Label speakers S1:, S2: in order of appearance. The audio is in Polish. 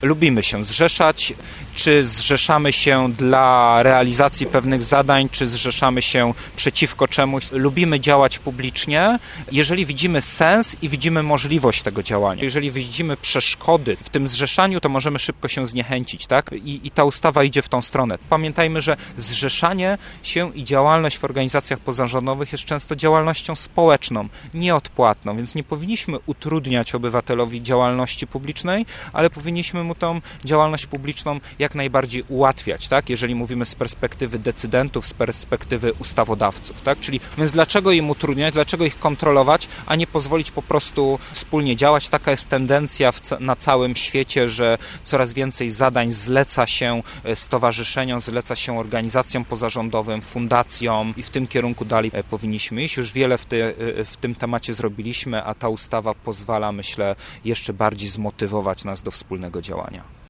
S1: Lubimy się zrzeszać, czy zrzeszamy się dla realizacji pewnych zadań, czy zrzeszamy się przeciwko czemuś. Lubimy działać publicznie, jeżeli widzimy sens i widzimy możliwość tego działania. Jeżeli widzimy przeszkody w tym zrzeszaniu, to możemy szybko się zniechęcić, tak? I ta ustawa idzie w tą stronę. Pamiętajmy, że zrzeszanie się i działalność w organizacjach pozarządowych jest często działalnością społeczną, nieodpłatną, więc nie powinniśmy utrudniać obywatelowi działalności publicznej, ale powinniśmy mu tą działalność publiczną jak najbardziej ułatwiać, tak? Jeżeli mówimy z perspektywy decydentów, z perspektywy ustawodawców, tak? Czyli więc dlaczego im utrudniać, dlaczego ich kontrolować, a nie pozwolić po prostu wspólnie działać? Taka jest tendencja na całym świecie, że coraz więcej zadań zleca się stowarzyszeniom, zleca się organizacjom pozarządowym, fundacjom i w tym kierunku dalej powinniśmy iść. Już wiele w tym temacie zrobiliśmy, a ta ustawa pozwala, myślę, jeszcze bardziej zmotywować nas do wspólnego działania.